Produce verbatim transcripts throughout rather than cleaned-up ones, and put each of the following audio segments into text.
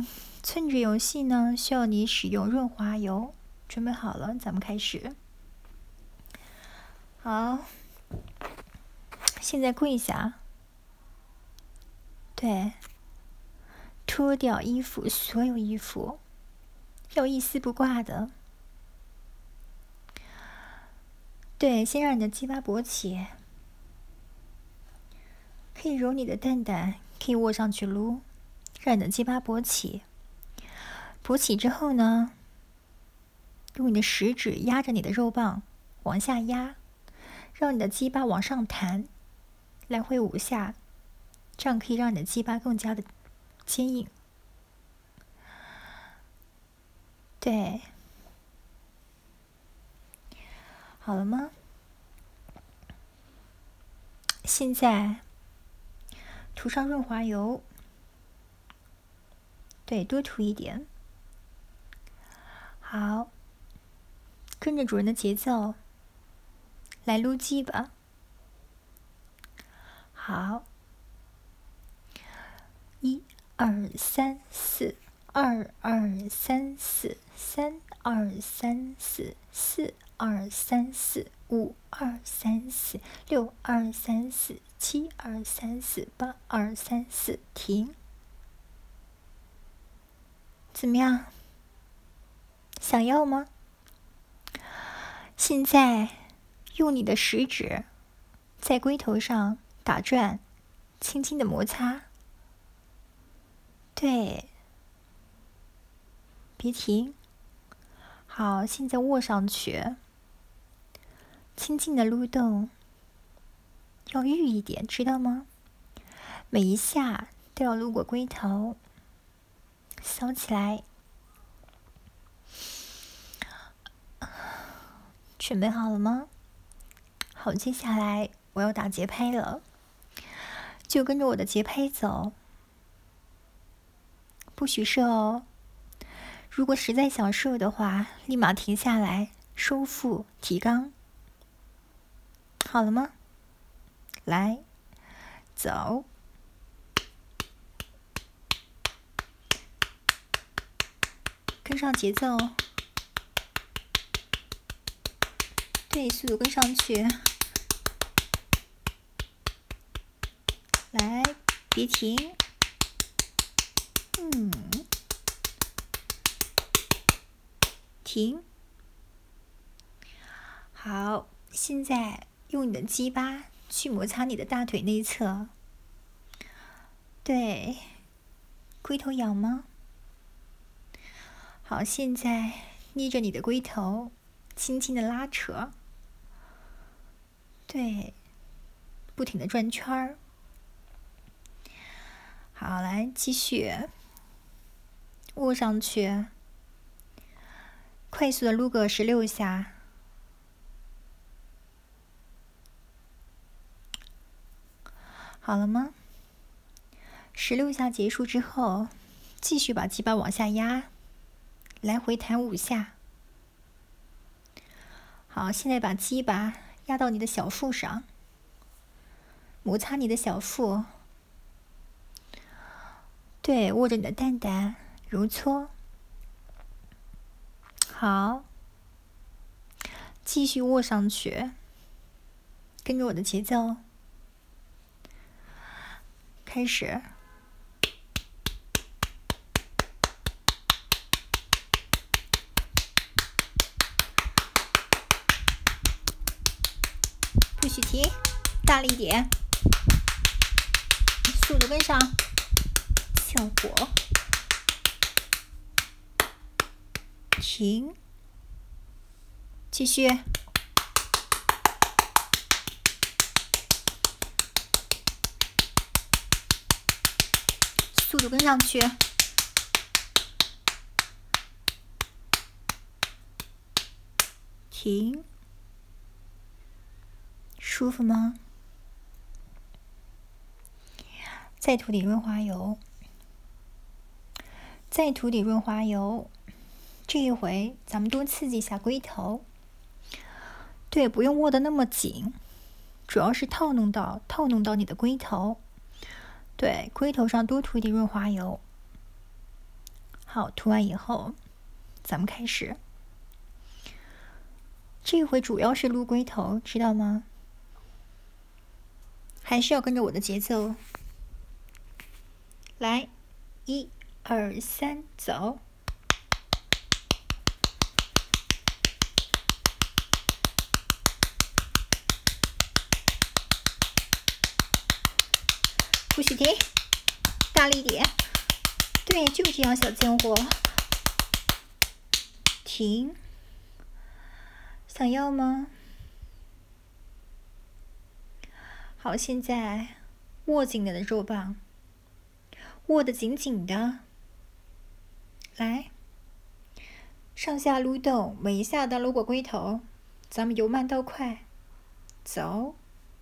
嗯，寸指游戏呢，需要你使用润滑油。准备好了，咱们开始。好，现在跪下。对，脱掉衣服，所有衣服，要一丝不挂的。对，先让你的鸡巴勃起，可以揉你的蛋蛋，可以握上去撸，让你的鸡巴勃起。勃起之后呢，用你的食指压着你的肉棒往下压，让你的鸡巴往上弹，来回五下，这样可以让你的鸡巴更加的坚硬。对，好了吗？现在涂上润滑油，对，多涂一点。好，跟着主人的节奏来撸鸡吧。好，一二三四，二二三四，三二三四，四二三四，五二三四，六二三四，七二三四，八二三四，停。怎么样？想要吗？现在用你的食指在龟头上打转，轻轻的摩擦。对，别停。好，现在握上去，轻轻的撸动，要预一点，知道吗？每一下都要撸过龟头，扫起来。准备好了吗？好，接下来我要打节拍了，就跟着我的节拍走，不许射哦。如果实在想射的话，立马停下来，收腹提肛。好了吗？来，走。跟上节奏，对，速度跟上去。来，别停。嗯，停。好，现在用你的鸡巴去摩擦你的大腿内侧。对，龟头痒吗？好，现在捏着你的龟头，轻轻的拉扯。对，不停的转圈儿。好，来继续握上去，快速的撸个十六下。好了吗？十六下结束之后，继续把鸡巴往下压，来回弹五下。好，现在把鸡巴压到你的小腹上，摩擦你的小腹。对，握着你的蛋蛋，揉搓。好，继续握上去，跟着我的节奏，开始。不许停，大力一点，速度跟上，效果。停，继续。速度跟上去。停。舒服吗？再涂点润滑油，再涂点润滑油。这一回咱们多刺激一下龟头。对，不用握得那么紧，主要是套弄到套弄到你的龟头。对，龟头上多涂一点润滑油。 好，涂完以后，咱们开始。这回主要是撸龟头，知道吗？还是要跟着我的节奏。来，一、二、三，走。不许停，大力点。对，就这样，小贱货。停。想要吗？好，现在握紧你的肉棒，握得紧紧的。来，上下撸动，每一下都撸过龟头。咱们由慢到快，走。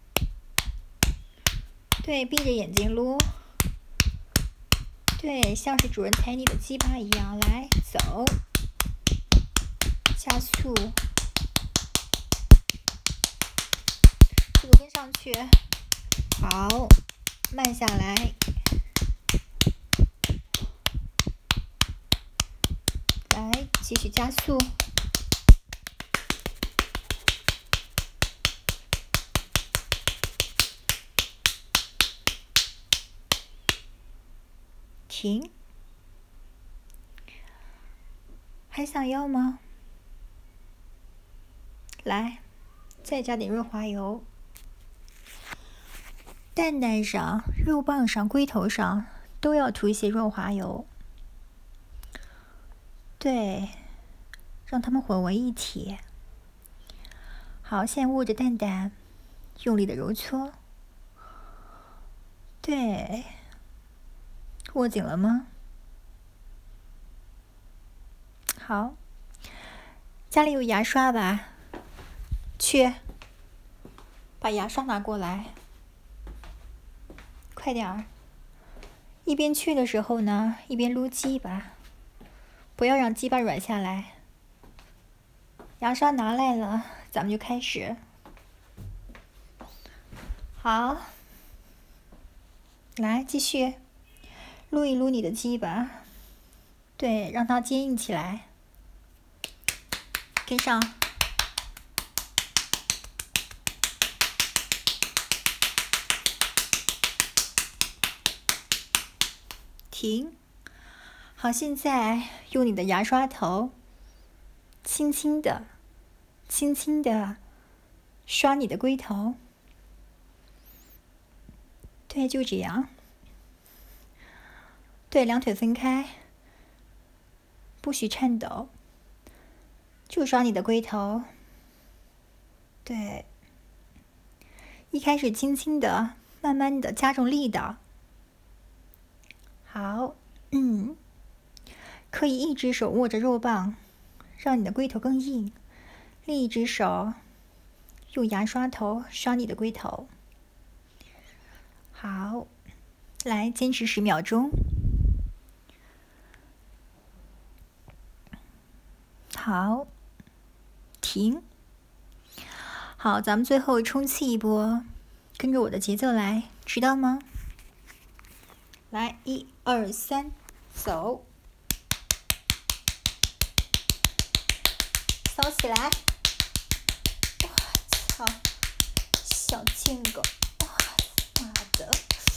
对，闭着眼睛撸。对，像是主人踩你的鸡巴一样。来，走，加速，速度跟上去。好，慢下来。来，继续加速。停。还想要吗？来，再加点润滑油。蛋蛋上、肉棒上、龟头上都要涂一些润滑油。对，让它们混为一体。好，现在握着蛋蛋，用力的揉搓。对，握紧了吗？好，家里有牙刷吧？去，把牙刷拿过来。快点儿！一边去的时候呢，一边撸鸡巴，不要让鸡巴软下来。牙刷拿来了，咱们就开始。好，来继续撸一撸你的鸡巴，对，让它坚硬起来。跟上。停。好，现在用你的牙刷头，轻轻的、轻轻的刷你的龟头。对，就这样。对，两腿分开，不许颤抖，就刷你的龟头。对，一开始轻轻的，慢慢的加重力道。好，嗯，可以一只手握着肉棒，让你的龟头更硬；另一只手用牙刷头刷你的龟头。好，来，坚持十秒钟。好，停。好，咱们最后冲刺一波，跟着我的节奏来，知道吗？来，一二三，走，骚起来！我操，小贱狗！哇，妈的！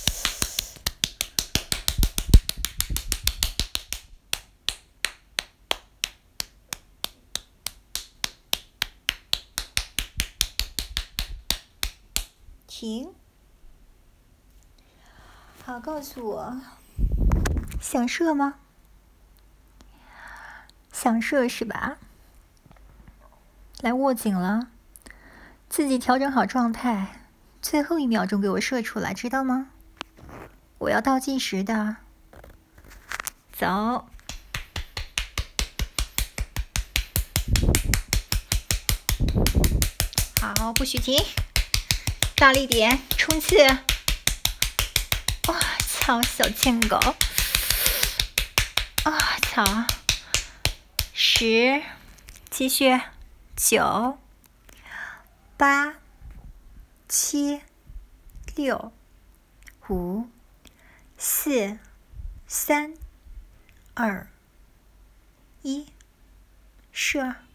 停。好，告诉我，想射吗？想射是吧？来，握紧了，自己调整好状态，最后一秒钟给我射出来，知道吗？我要倒计时的。走。好，不许停，大力点，冲刺！哇操，小贱狗！啊操！十，继续，九，八，七，六，五，四，三，二， 一，是二。